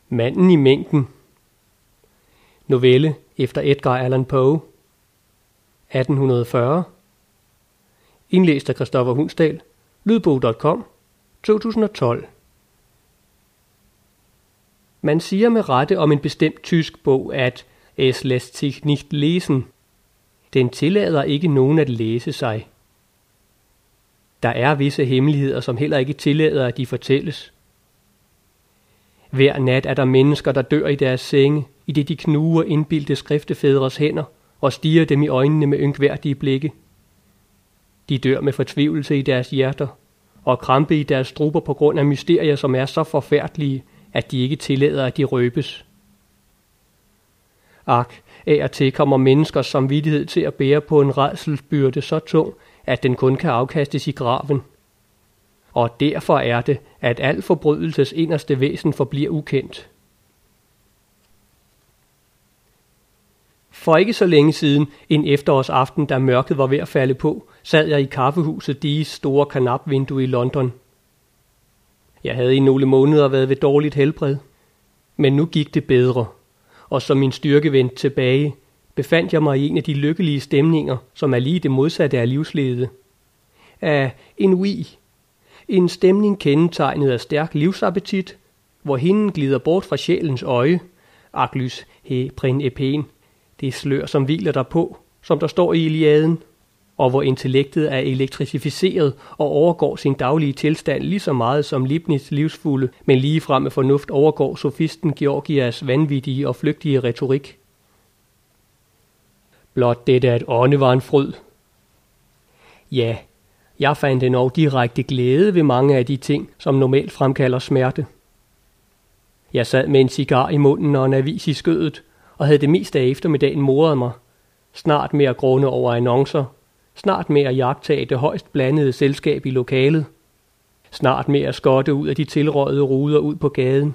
Manden i mængden. Novelle efter Edgar Allan Poe. 1840. Indlæst af Christoffer Hundsdal. Lydbog.com. 2012. Man siger med rette om en bestemt tysk bog, at es lässt sich nicht lesen. Den tillader ikke nogen at læse sig. Der er visse hemmeligheder, som heller ikke tillader, at de fortælles. Hver nat er der mennesker, der dør i deres senge, i det de knuger indbildte skriftefædres hænder og stiger dem i øjnene med ynkværdige blikke. De dør med fortvivlelse i deres hjerter og krampe i deres strupper på grund af mysterier, som er så forfærdelige, at de ikke tillader, at de røbes. Ak, af og til kommer menneskers samvittighed til at bære på en rædselsbyrde så tung, at den kun kan afkastes i graven. Og derfor er det, at al forbrydelses inderste væsen forbliver ukendt. For ikke så længe siden, en efterårsaften, da mørket var ved at falde på, sad jeg i kaffehuset Dees store karnapvindue i London. Jeg havde i nogle måneder været ved dårligt helbred, men nu gik det bedre, og som min styrke vendte tilbage, befandt jeg mig i en af de lykkelige stemninger, som er lige det modsatte af livslede. Af ennui, en stemning kendetegnet af stærk livsappetit, hvor hinden glider bort fra sjælens øje, aklys he prin epen, det slør som hviler derpå, som der står i Iliaden, og hvor intellektet er elektrificeret og overgår sin daglige tilstand lige så meget som Leibniz livsfulde, men ligefrem med fornuft overgår sofisten Georgias vanvittige og flygtige retorik. Blot dette at ånde var en fryd. Ja, jeg fandt endog direkte glæde ved mange af de ting, som normalt fremkalder smerte. Jeg sad med en cigar i munden og en avis i skødet, og havde det meste af eftermiddagen moret mig, snart med at gråne over annoncer, snart med at jagtage det højst blandede selskab i lokalet, snart med at skotte ud af de tilrøjede ruder ud på gaden.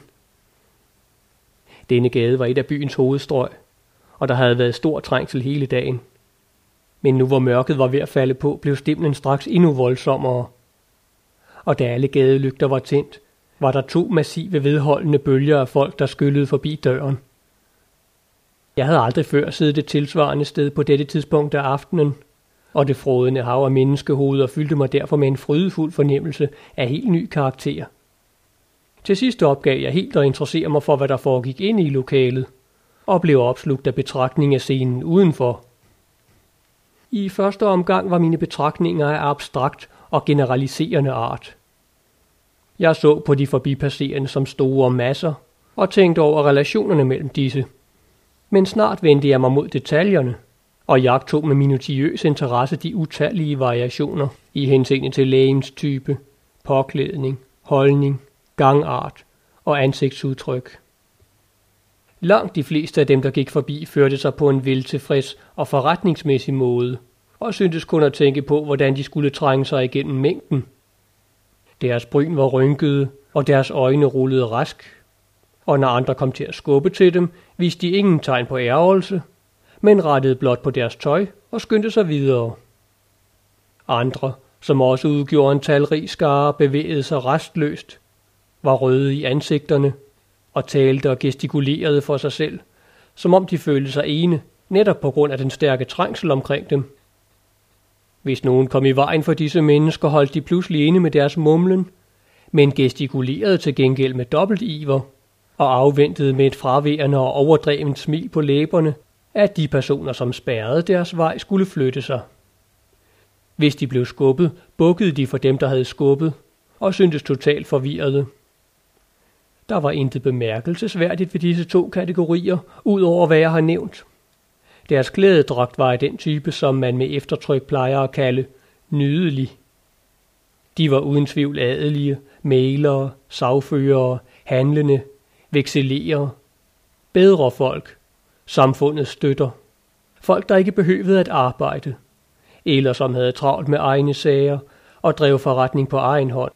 Denne gade var et af byens hovedstrøg, og der havde været stor trængsel hele dagen. Men nu hvor mørket var ved at falde på, blev stimlen straks endnu voldsommere. Og da alle gadelygter var tændt, var der 2 massive vedholdende bølger af folk, der skyllede forbi døren. Jeg havde aldrig før siddet et tilsvarende sted på dette tidspunkt af aftenen, og det frådende hav af menneskehoveder fyldte mig derfor med en frydefuld fornemmelse af helt ny karakter. Til sidst opgav jeg helt at interessere mig for, hvad der foregik inde i lokalet, og blev opslugt af betragtning af scenen udenfor. I første omgang var mine betragtninger af abstrakt og generaliserende art. Jeg så på de forbipasserende som store masser, og tænkte over relationerne mellem disse. Men snart vendte jeg mig mod detaljerne, og jagtog med minutiøs interesse de utallige variationer i henseende til legems type, påklædning, holdning, gangart og ansigtsudtryk. Langt de fleste af dem, der gik forbi, førte sig på en veltilfreds og forretningsmæssig måde, og syntes kun at tænke på, hvordan de skulle trænge sig igennem mængden. Deres bryn var rynkede, og deres øjne rullede rask, og når andre kom til at skubbe til dem, viste de ingen tegn på ærgelse, men rettede blot på deres tøj og skyndte sig videre. Andre, som også udgjorde en talrig skare, bevægede sig restløst, var røde i ansigterne og talte og gestikulerede for sig selv, som om de følte sig ene, netop på grund af den stærke trængsel omkring dem. Hvis nogen kom i vejen for disse mennesker, holdt de pludselig inde med deres mumlen, men gestikulerede til gengæld med dobbelt iver og afventede med et fraværende og overdrevent smil på læberne, at de personer, som spærrede deres vej, skulle flytte sig. Hvis de blev skubbet, bukkede de for dem, der havde skubbet, og syntes totalt forvirrede. Der var intet bemærkelsesværdigt ved disse 2 kategorier, ud over hvad jeg har nævnt. Deres klædedragt var af den type, som man med eftertryk plejer at kalde nydelig. De var uden tvivl adelige, mælere, sagførere, handlende, vekselerere, bedre folk, samfundets støtter, folk der ikke behøvede at arbejde, eller som havde travlt med egne sager og drev forretning på egen hånd.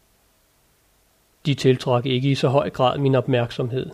De tiltrak ikke i så høj grad min opmærksomhed.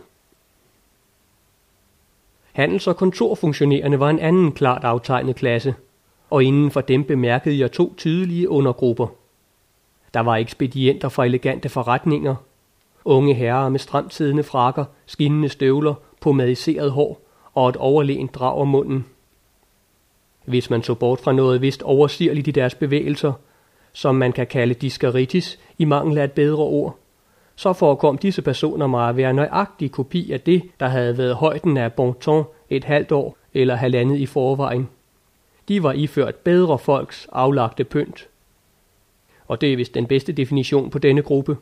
Handels- og kontorfunktionærerne var en anden klart aftegnet klasse, og inden for dem bemærkede jeg 2 tydelige undergrupper. Der var ekspedienter fra elegante forretninger, unge herrer med stramt siddende frakker, skinnende støvler, pomadiseret hår og et overlegent drag om munden. Hvis man så bort fra noget vist oversirligt i deres bevægelser, som man kan kalde diskaritis i mangel af et bedre ord, så forekom disse personer mig at være nøjagtig kopi af det, der havde været højden af bon ton et halvt år eller halvandet i forvejen. De var iført bedre folks aflagte pynt. Og det er vist den bedste definition på denne gruppe.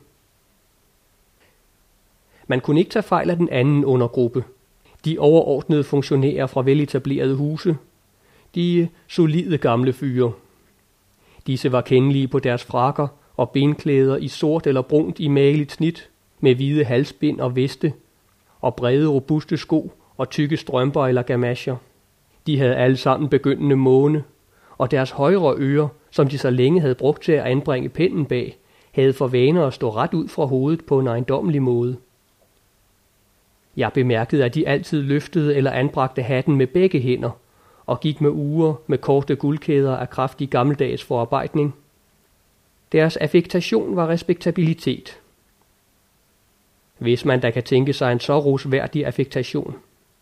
Man kunne ikke tage fejl af den anden undergruppe. De overordnede funktionærer fra veletablerede huse. De solide gamle fyre. Disse var kendelige på deres frakker og benklæder i sort eller brunt i mageligt snit, med hvide halsbind og veste, og brede robuste sko og tykke strømper eller gamasjer. De havde alle sammen begyndende måne, og deres højre øre, som de så længe havde brugt til at anbringe pennen bag, havde for vaner at stå ret ud fra hovedet på en ejendommelig måde. Jeg bemærkede, at de altid løftede eller anbragte hatten med begge hænder, og gik med ure med korte guldkæder af kraftig gammeldags forarbejdning. Deres affektation var respektabilitet. Hvis man da kan tænke sig en så rosværdig affektation.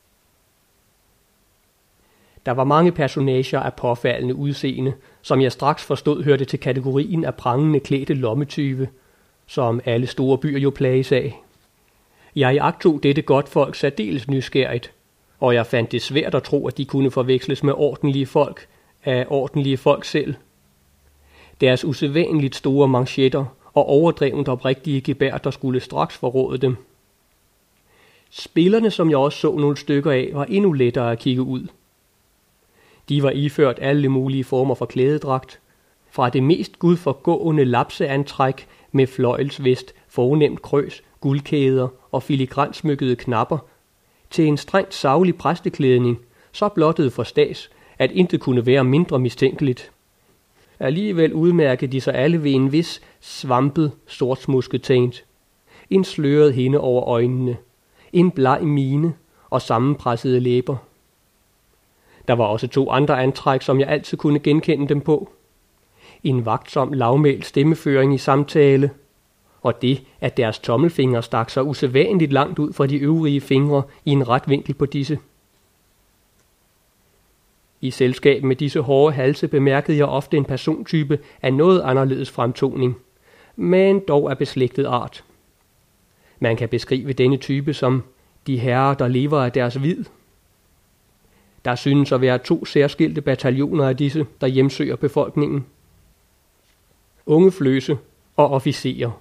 Der var mange personager af påfaldende udseende, som jeg straks forstod hørte til kategorien af prangende klædte lommetyve, som alle store byer jo plages af. Jeg iagttog dette godt folk særdeles nysgerrigt, og jeg fandt det svært at tro, at de kunne forveksles med ordentlige folk af ordentlige folk selv. Deres usædvanligt store manchetter og overdrevent oprigtige gebærder skulle straks forråde dem. Spillerne, som jeg også så nogle stykker af, var endnu lettere at kigge ud. De var iført alle mulige former for klædedragt, fra det mest gudforgående lapseantræk med fløjelsvest, fornemt krøs, guldkæder og filigransmykkede knapper, til en strengt saglig præsteklædning, så blottet for stads, at intet kunne være mindre mistænkeligt. Alligevel udmærkede de sig alle ved en vis svampet, sortsmusket tænkt, en sløret hinde over øjnene, en bleg mine og sammenpressede læber. Der var også 2 andre antræk, som jeg altid kunne genkende dem på. En vagtsom lavmælt stemmeføring i samtale, og det, at deres tommelfingre stak sig usædvanligt langt ud fra de øvrige fingre i en ret vinkel på disse. I selskab med disse hårde halse bemærkede jeg ofte en persontype af noget anderledes fremtoning, men dog af beslægtet art. Man kan beskrive denne type som de herrer, der lever af deres vid. Der synes at være 2 særskilte bataljoner af disse, der hjemsøger befolkningen. Unge fløse og officerer.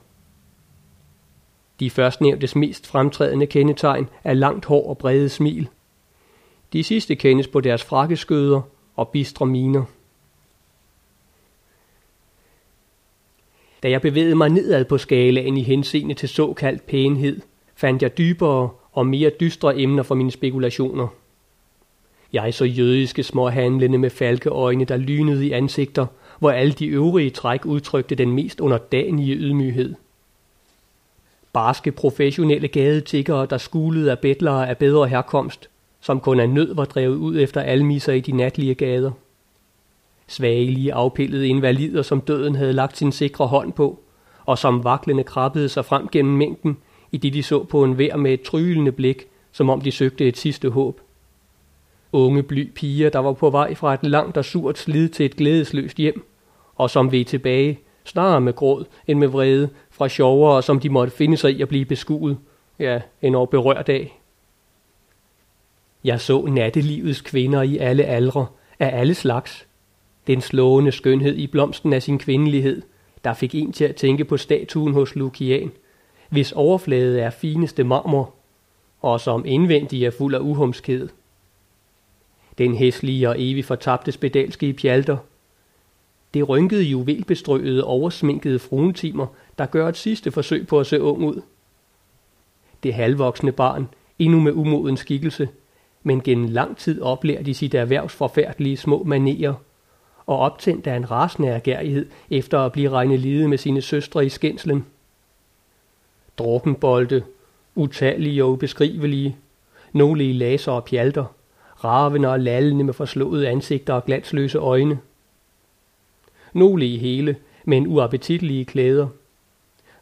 De førstnævntes mest fremtrædende kendetegn er langt hår og brede smil. De sidste kendes på deres frakkeskøder og bistre miner. Da jeg bevægede mig nedad på skalaen i henseende til såkaldt pænhed, fandt jeg dybere og mere dystre emner for mine spekulationer. Jeg så jødiske småhandlende med falkeøjne, der lynede i ansigter, hvor alle de øvrige træk udtrykte den mest underdanige ydmyghed. Barske professionelle gadetiggere, der skulede af betlere af bedre herkomst, som kun af nød var drevet ud efter almisser i de natlige gader. Svagelige afpillede invalider, som døden havde lagt sin sikre hånd på, og som vaklende krabbede sig frem gennem mængden, i det de så på enhver med et tryglende blik, som om de søgte et sidste håb. Unge bly piger, der var på vej fra et langt og surt slid til et glædesløst hjem, og som veg tilbage, snarere med gråd end med vrede, fra sjovere, som de måtte finde sig i at blive beskuet, ja, endnu berørt af. Jeg så nattelivets kvinder i alle aldre, af alle slags. Den slående skønhed i blomsten af sin kvindelighed, der fik en til at tænke på statuen hos Lukian, hvis overflade er fineste marmor, og som indvendig er fuld af uhumskhed. Den hæslige og evig fortabte spedalske i pjalter. Det rynkede juvelbestrøede, oversminkede fruentimer, der gør et sidste forsøg på at se ung ud. Det halvvoksne barn, endnu med umoden skikkelse, men gennem lang tid oplærer de sit erhvervs forfærdelige små manerer, og optændt af en rasende ærgerrighed efter at blive regnet lide med sine søstre i skændslen. Drukkenbolde, utallige og ubeskrivelige, nogle i laser og pjalter, ravende og lallende med forslåede ansigter og glansløse øjne. Nogle i hele, men uappetitlige klæder.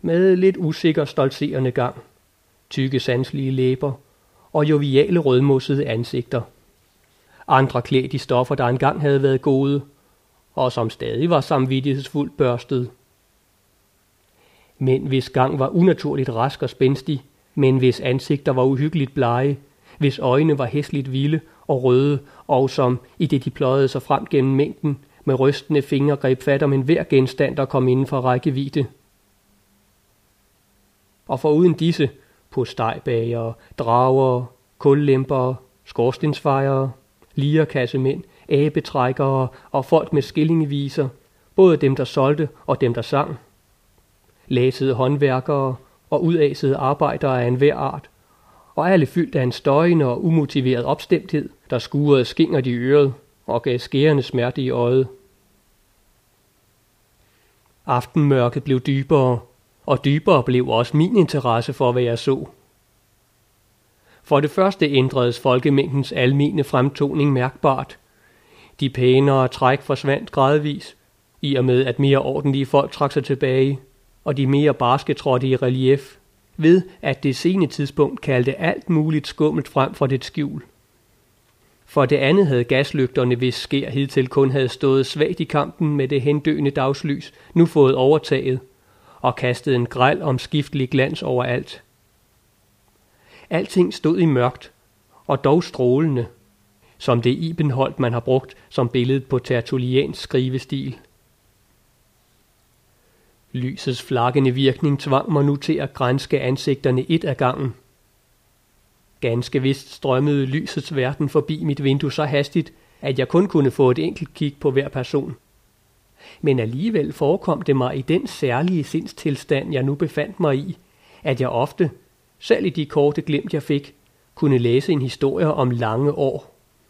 med lidt usikker stoltserende gang, tykke sanselige læber og joviale rødmossede ansigter. Andre klædt i stoffer, der engang havde været gode, og som stadig var samvittighedsfuldt børstet. Mænd, hvis gang var unaturligt rask og spændstig, men hvis ansigter var uhyggeligt blege, hvis øjne var hæsligt vilde og røde, og som, i det de pløjede sig frem gennem mængden, med rystende fingre greb fat om enhver genstand, der kom inden for rækkevidde. Og foruden disse, postejbagere, drager, kullæmpere, skorstensfejere, lierkassemænd, abetrækkere og folk med skillingeviser, både dem, der solgte og dem, der sang. Læsede håndværkere og udasede arbejdere af enhver art, og alle fyldt af en støjende og umotiveret opstemthed, der skurede skingert i øret og gav skærende smerte i øjet. Aftenmørket blev dybere, og dybere blev også min interesse for, hvad jeg så. For det første ændredes folkemængdens almene fremtoning mærkbart. De pænere træk forsvandt gradvis, i og med at mere ordentlige folk trak sig tilbage, og de mere barske trådte i relief, ved at det sene tidspunkt kaldte alt muligt skummelt frem for det skjul. For det andet havde gaslygterne, hvis skær hidtil kun havde stået svagt i kampen med det hendøende dagslys, nu fået overtaget, og kastet en græl omskiftelig glans over alt. Alting stod i mørkt, og dog strålende, som det Ibenholt, man har brugt som billede på tertulliansk skrivestil. Lysets flakkende virkning tvang mig nu til at granske ansigterne et ad gangen. Ganske vist strømmede lysets verden forbi mit vindue så hastigt, at jeg kun kunne få et enkelt kig på hver person. Men alligevel forekom det mig i den særlige sindstilstand, jeg nu befandt mig i, at jeg ofte, selv i de korte glimt jeg fik, kunne læse en historie om lange år.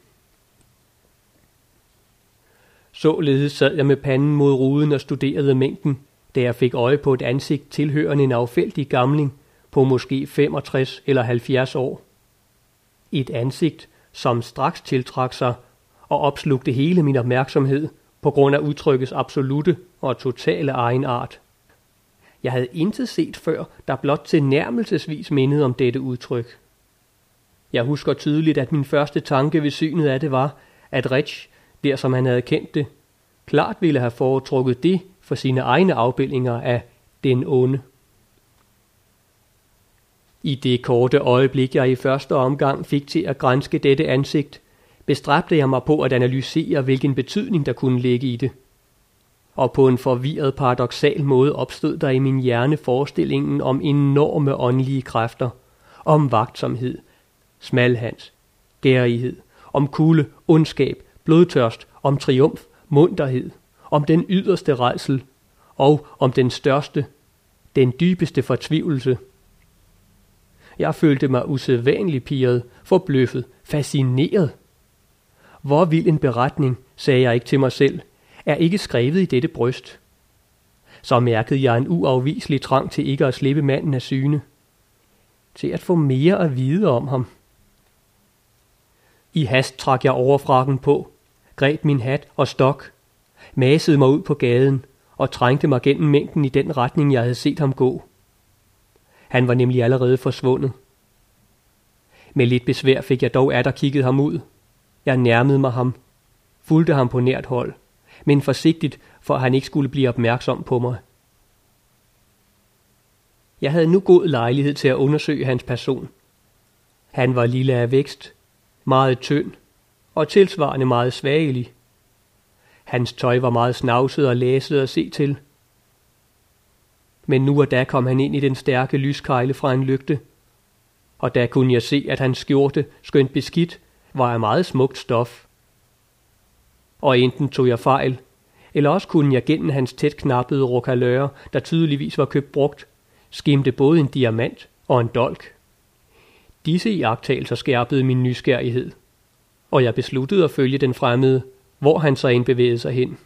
Således sad jeg med panden mod ruden og studerede mængden, da jeg fik øje på et ansigt tilhørende en affældig gamling på måske 65 eller 70 år. Et ansigt, som straks tiltrak sig og opslugte hele min opmærksomhed på grund af udtrykkets absolute og totale egenart. Jeg havde intet set før, der blot tilnærmelsesvis mindede om dette udtryk. Jeg husker tydeligt, at min første tanke ved synet af det var, at Rich, der som han havde kendt det, klart ville have foretrukket det for sine egne afbildninger af den onde. I det korte øjeblik, jeg i første omgang fik til at granske dette ansigt, bestræbte jeg mig på at analysere, hvilken betydning der kunne ligge i det. Og på en forvirret paradoksal måde opstod der i min hjerne forestillingen om enorme åndelige kræfter, om vagtsomhed, smalhans, gærighed, om kulde, ondskab, blodtørst, om triumf, munterhed, om den yderste rædsel og om den største, den dybeste fortvivlelse. Jeg følte mig usædvanligt pirret, forbløffet, fascineret. Hvor vild en beretning, sagde jeg ikke til mig selv, er ikke skrevet i dette bryst. Så mærkede jeg en uafviselig trang til ikke at slippe manden af syne. Til at få mere at vide om ham. I hast trak jeg overfrakken på, greb min hat og stok, masede mig ud på gaden og trængte mig gennem mængden i den retning, jeg havde set ham gå. Han var nemlig allerede forsvundet. Med lidt besvær fik jeg dog atter kigget ham ud. Jeg nærmede mig ham, fulgte ham på nært hold, men forsigtigt, for han ikke skulle blive opmærksom på mig. Jeg havde nu god lejlighed til at undersøge hans person. Han var lille af vækst, meget tynd og tilsvarende meget svagelig. Hans tøj var meget snavset og læset at se til. Men nu og da kom han ind i den stærke lyskejle fra en lygte, og da kunne jeg se, at hans skjorte, skønt beskidt, var af meget smukt stof. Og enten tog jeg fejl, eller også kunne jeg gennem hans tæt knappede rokaløre, der tydeligvis var købt brugt, skimte både en diamant og en dolk. Disse iagttagelser skærpede min nysgerrighed, og jeg besluttede at følge den fremmede, hvor han så end bevægede sig hen.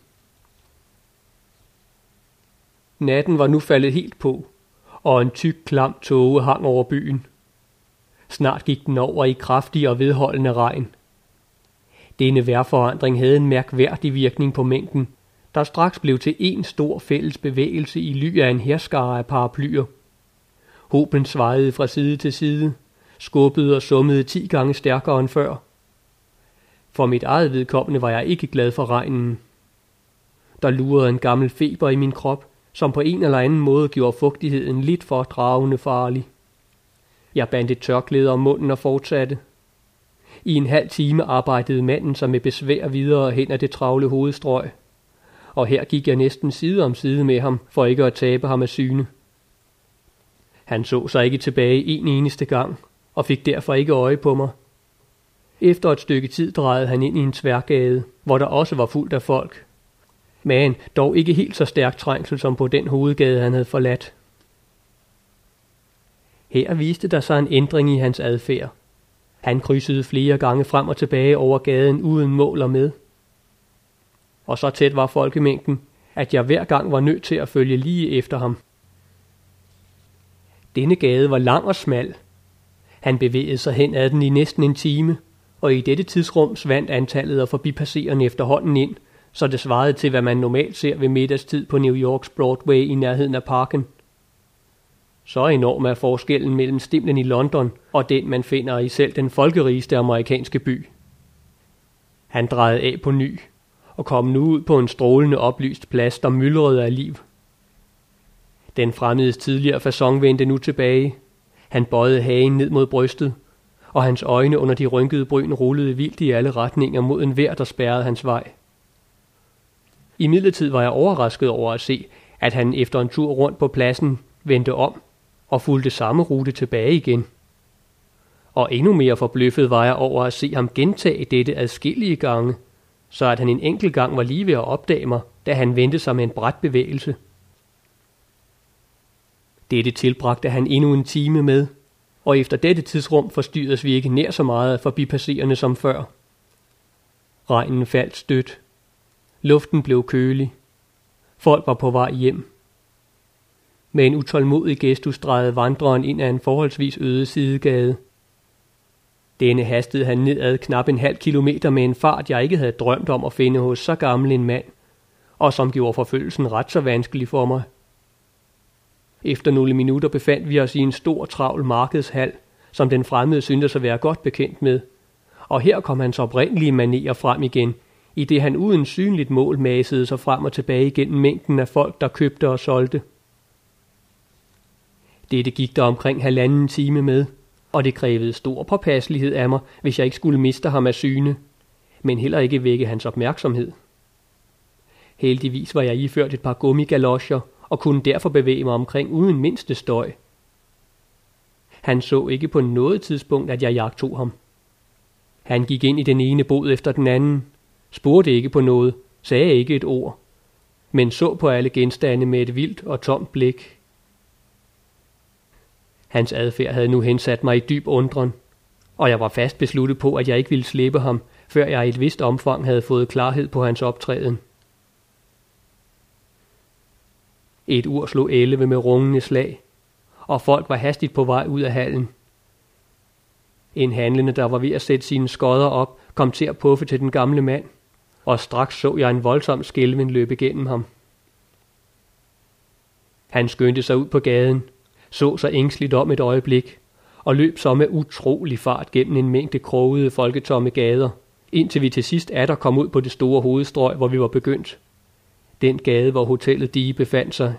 Natten var nu faldet helt på, og en tyk, klam tåge hang over byen. Snart gik den over i kraftig og vedholdende regn. Denne vejrforandring havde en mærkværdig virkning på mængden, der straks blev til en stor fælles bevægelse i ly af en hærskare af paraplyer. Hoben svajede fra side til side, skubbede og summede 10 gange stærkere end før. For mit eget vedkommende var jeg ikke glad for regnen. Der lurede en gammel feber i min krop, som på en eller anden måde gjorde fugtigheden lidt for dragende farlig. Jeg bandt et tørklæde om munden og fortsatte. I en halv time arbejdede manden sig med besvær videre hen ad det travle hovedstrøg, og her gik jeg næsten side om side med ham, for ikke at tabe ham af syne. Han så sig ikke tilbage en eneste gang, og fik derfor ikke øje på mig. Efter et stykke tid drejede han ind i en tværgade, hvor der også var fuldt af folk. Men dog ikke helt så stærk trængsel som på den hovedgade, han havde forladt. Her viste der sig en ændring i hans adfærd. Han krydsede flere gange frem og tilbage over gaden uden mål og med. Og så tæt var folkemængden, at jeg hver gang var nødt til at følge lige efter ham. Denne gade var lang og smal. Han bevægede sig hen ad den i næsten en time, og i dette tidsrum svandt antallet af forbipasserende efterhånden ind, så det svarede til, hvad man normalt ser ved middagstid på New Yorks Broadway i nærheden af parken. Så enorm er forskellen mellem stimlen i London og den, man finder i selv den folkerigeste amerikanske by. Han drejede af på ny og kom nu ud på en strålende oplyst plads, der myldrede af liv. Den fremmedes tidligere facon vendte nu tilbage. Han bøjede hagen ned mod brystet, og hans øjne under de rynkede bryn rullede vildt i alle retninger mod enhver, der spærrede hans vej. Imidlertid var jeg overrasket over at se, at han efter en tur rundt på pladsen vendte om og fulgte samme rute tilbage igen. Og endnu mere forbløffet var jeg over at se ham gentage dette adskillige gange, så at han en enkelt gang var lige ved at opdage mig, da han vendte sig med en brat bevægelse. Dette tilbragte han endnu en time med, og efter dette tidsrum forstyrredes vi ikke nær så meget af forbipasserende som før. Regnen faldt stødt. Luften blev kølig. Folk var på vej hjem. Med en utålmodig gestus drejede vandreren ind ad en forholdsvis øde sidegade. Denne hastede han nedad knap en halv kilometer med en fart, jeg ikke havde drømt om at finde hos så gammel en mand, og som gjorde forfølgelsen ret så vanskelig for mig. Efter nogle minutter befandt vi os i en stor travl markedshal, som den fremmede syntes at være godt bekendt med, og her kom hans oprindelige manerer frem igen, i det han uden synligt mål masede sig frem og tilbage igennem mængden af folk, der købte og solgte. Dette gik der omkring 1,5 time med, og det krævede stor påpasselighed af mig, hvis jeg ikke skulle miste ham af syne, men heller ikke vække hans opmærksomhed. Heldigvis var jeg iført et par gummigalosjer, og kunne derfor bevæge mig omkring uden mindste støj. Han så ikke på noget tidspunkt, at jeg jagtog ham. Han gik ind i den ene bod efter den anden, spurgte ikke på noget, sagde ikke et ord, men så på alle genstande med et vildt og tomt blik. Hans adfærd havde nu hensat mig i dyb undren, og jeg var fast besluttet på, at jeg ikke ville slippe ham, før jeg i et vist omfang havde fået klarhed på hans optræden. Et ur slog 11 med rungende slag, og folk var hastigt på vej ud af hallen. En handlende, der var ved at sætte sine skodder op, kom til at puffe til den gamle mand, og straks så jeg en voldsom skælven løbe gennem ham. Han skyndte sig ud på gaden, så sig ængsteligt om et øjeblik, og løb så med utrolig fart gennem en mængde krogede folketomme gader, indtil vi til sidst atter kom ud på det store hovedstrøg, hvor vi var begyndt. Den gade, hvor hotellet Die befandt sig.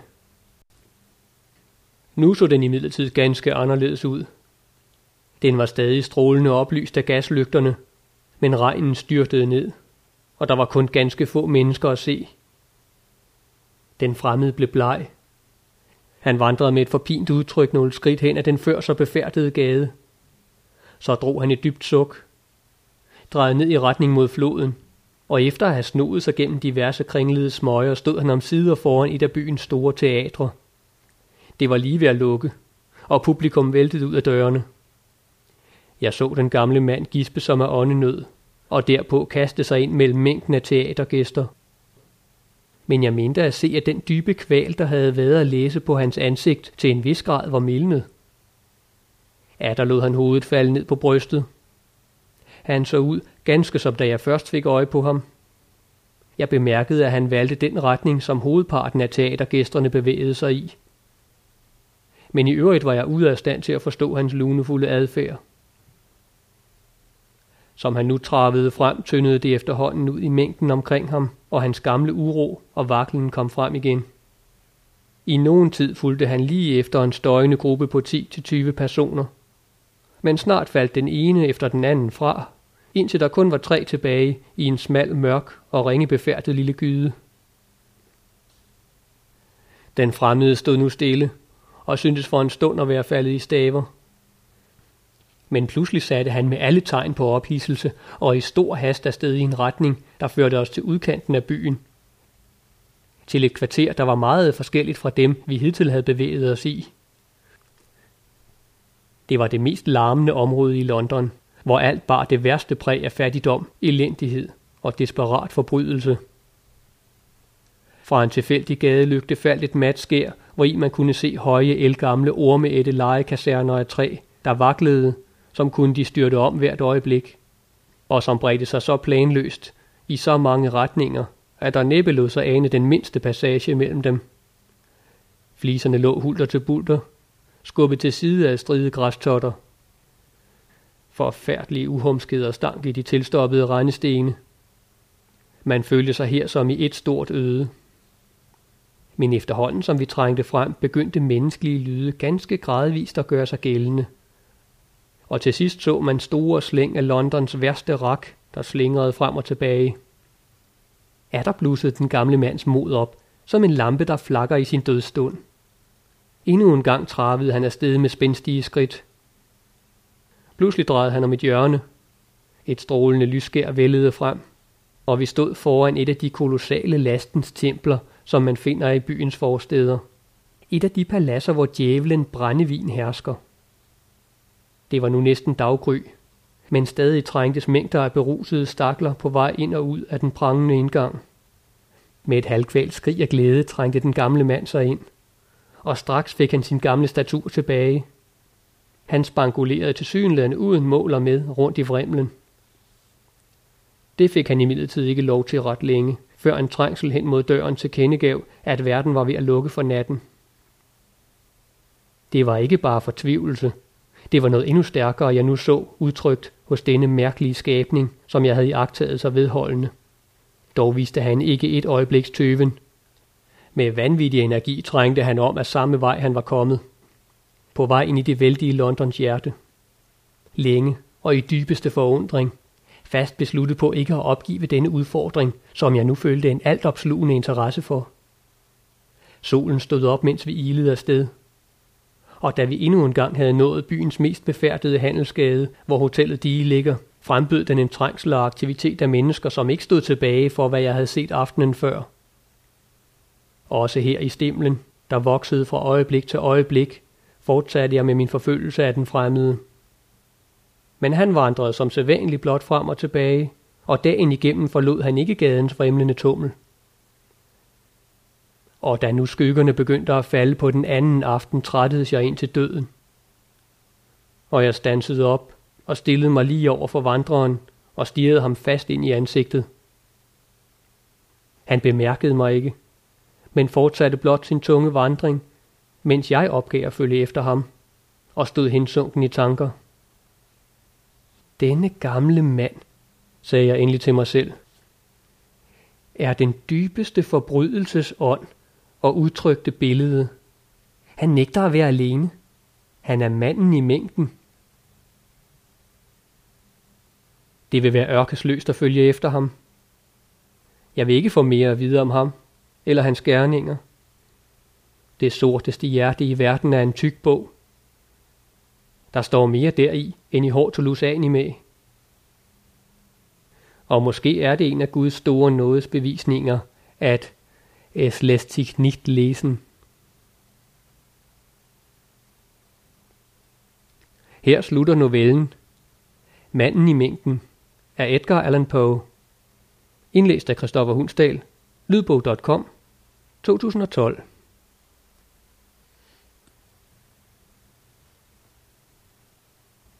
Nu så den imidlertid ganske anderledes ud. Den var stadig strålende oplyst af gaslygterne, men regnen styrtede ned, og der var kun ganske få mennesker at se. Den fremmede blev bleg. Han vandrede med et forpint udtryk nogle skridt hen ad den før så befærdede gade. Så drog han et dybt suk, drejede ned i retning mod floden, og efter at have snoet sig gennem diverse kringlede smøger, stod han omsider foran et af byens store teatre. Det var lige ved at lukke, og publikum væltede ud af dørene. Jeg så den gamle mand gispe som af åndenød, og derpå kaste sig ind mellem mængden af teatergæster. Men jeg mente at se, at den dybe kval, der havde været at læse på hans ansigt, til en vis grad var mildnet. Atter lod han hovedet falde ned på brystet. Han så ud, ganske som da jeg først fik øje på ham. Jeg bemærkede, at han valgte den retning, som hovedparten af teatergæsterne bevægede sig i. Men i øvrigt var jeg ude af stand til at forstå hans lunefulde adfærd. Som han nu travede frem, tyndede det efterhånden ud i mængden omkring ham, og hans gamle uro og vaklen kom frem igen. I nogen tid fulgte han lige efter en støjende gruppe på 10-20 personer. Men snart faldt den ene efter den anden fra, indtil der kun var 3 tilbage i en smal, mørk og ringebefærdet lille gyde. Den fremmede stod nu stille, og syntes for en stund at være faldet i staver. Men pludselig satte han med alle tegn på ophidselse og i stor hast afsted i en retning, der førte os til udkanten af byen. Til et kvarter, der var meget forskelligt fra dem, vi hidtil havde bevæget os i. Det var det mest larmende område i London, hvor alt bar det værste præg af fattigdom, elendighed og desperat forbrydelse. Fra en tilfældig gadelygte faldt et mat skær, hvori man kunne se høje, ældgamle ormeætte legekaserner af træ, der vaklede, som kunne de styrte om hvert øjeblik, og som bredte sig så planløst i så mange retninger, at der næppe lod sig ane den mindste passage mellem dem. Fliserne lå hulter til bulter, skubbet til side af stride græstotter. Forfærdelige uhumskeder stank i de tilstoppede rendestene. Man følte sig her som i et stort øde. Men efterhånden, som vi trængte frem, begyndte menneskelige lyde ganske gradvist at gøre sig gældende. Og til sidst så man store slæng af Londons værste rak, der slingrede frem og tilbage. Der blussede den gamle mands mod op, som en lampe, der flakker i sin dødsstund. Endnu en gang travede han afsted med spændstige skridt. Pludselig drejede han om et hjørne. Et strålende lysskær vældede frem, og vi stod foran et af de kolossale lastens templer, som man finder i byens forstæder. Et af de paladser, hvor djævlen brændevin hersker. Det var nu næsten daggry, men stadig trængtes mængder af berusede stakler på vej ind og ud af den prangende indgang. Med et halvkvælt skrig af glæde trængte den gamle mand sig ind, og straks fik han sin gamle statur tilbage. Han spangulerede tilsyneladende uden mål og med rundt i vrimlen. Det fik han imidlertid ikke lov til ret længe, før en trængsel hen mod døren tilkendegav, at verden var ved at lukke for natten. Det var ikke bare fortvivlelse. Det var noget endnu stærkere, jeg nu så udtrykt hos denne mærkelige skabning, som jeg havde iagttaget så vedholdende. Dog viste han ikke et øjebliks tøven. Med vanvittig energi trængte han om af samme vej, han var kommet. På vej ind i det vældige Londons hjerte. Længe og i dybeste forundring. Fast besluttet på ikke at opgive denne udfordring, som jeg nu følte en altopslugende interesse for. Solen stod op, mens vi ilede afsted. Og da vi endnu en gang havde nået byens mest befærdede handelsgade, hvor hotellet Dige ligger, frembød den en trængsel og aktivitet af mennesker, som ikke stod tilbage for, hvad jeg havde set aftenen før. Også her i stimlen, der voksede fra øjeblik til øjeblik, fortsatte jeg med min forfølgelse af den fremmede. Men han vandrede som sædvanligt blot frem og tilbage, og dagen igennem forlod han ikke gadens vrimlende tummel. Og da nu skyggerne begyndte at falde på den anden aften, trættedes jeg ind til døden. Og jeg standsede op og stillede mig lige over for vandreren og stirrede ham fast ind i ansigtet. Han bemærkede mig ikke, men fortsatte blot sin tunge vandring, mens jeg opgav at følge efter ham og stod hensunken i tanker. Denne gamle mand, sagde jeg endelig til mig selv, er den dybeste forbrydelses ånd og udtrykte billede. Han nægter at være alene. Han er manden i mængden. Det vil være ørkesløst at følge efter ham. Jeg vil ikke få mere at vide om ham, eller hans gerninger. Det sorteste hjerte i verden er en tyk bog. Der står mere deri, end i Hortulus Animae. Og måske er det en af Guds store nådesbevisninger, at es lässt sich nicht lesen. Her slutter novellen Manden i mængden af Edgar Allan Poe. Indlæst af Christoffer Hundsdal. Lydbog.com 2012.